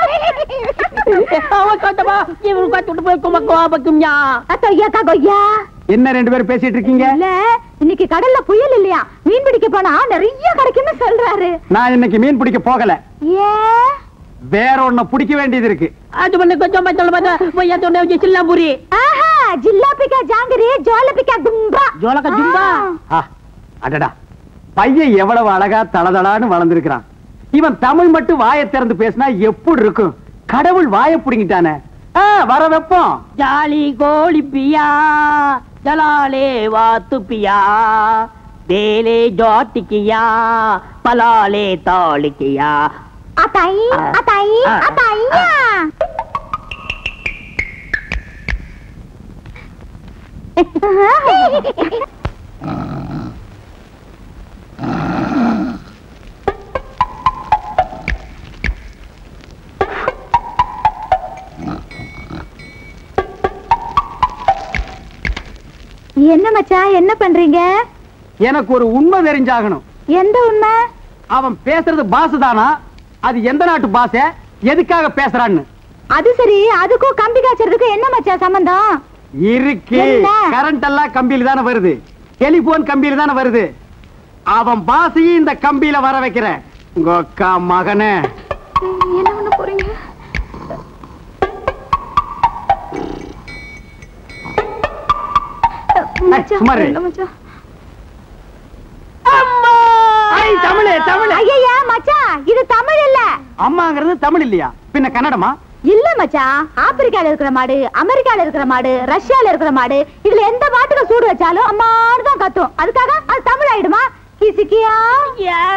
என்ன ரெண்டு பேரும் பேசிட்டு இருக்கீங்க? இன்னைக்கு கடல்ல புயல் இல்லையா, மீன் பிடிக்க போனா நிறைய கிடைக்கும்னு சொல்றாரு. நான் இன்னைக்கு மீன் பிடிக்க போகல. ஏன்? வேற ஒண்ணு பிடிக்க வேண்டியது இருக்கு. அது பண்ண கொஞ்சம் சில்லாபுரி. ஆஹா, ஜில்லாபிக்கா ஜாங்கிரி, ஜோலபிக்கா தும்பா. ஜோலகா தும்பா. அடடா, பையன் எவ்வளவு அழகா தளதளான்னு வளர்ந்திருக்கிறான். இவன் தமிழ் மட்டும் வாயை திறந்து பேசினா எப்படி இருக்கும்? கடவுள் வாயை புடிங்கிட்டானே. வர வெப்பம். ஜாலி கோழி பியா, ஜலாலே வாத்து பியா, தேலே ஜாட்டிக்கியா, பலாலே தாளிக்கியா. அத்தாயி அத்தாயி அத்தாயியா. என்ன மச்சான், என்ன பண்றீங்க? எனக்கு ஒரு உண்மை தெரிஞ்சாகணும். எந்த உண்மை? அவன் பேசுறது பாச தானா? அது எந்த நாட்டு பாச? எதுக்காக பேசுறான்னு? அது சரி, அதுக்கும் கம்பி காய்ச்சறதுக்கு என்ன மச்சான் சம்பந்தம் இருக்கு? கரண்ட் எல்லாம் கம்பியில தானே வருது, டெலிபோன் கம்பியில தானே வருது. அவன் பாசையும் இந்த கம்பியில வர வைக்கிறேன். உங்க அக்கா மகனே, என்ன பண்ண போறீங்க? இது தமிழ் இல்ல. அம்மாங்கிறது தமிழ் இல்லையா, பின்ன கன்னடமா? இல்ல மச்சான், ஆப்பிரிக்கால இருக்கிற மாடு, அமெரிக்கால இருக்கிற மாடு, ரஷ்யால இருக்கிற மாடு, இதுல எந்த மாட்டுக்கு சூடு வச்சாலும் அம்மான்னு தான் கத்தும். அதுக்காக அது தமிழ் ஆயிடுமா? கிசிக்கியா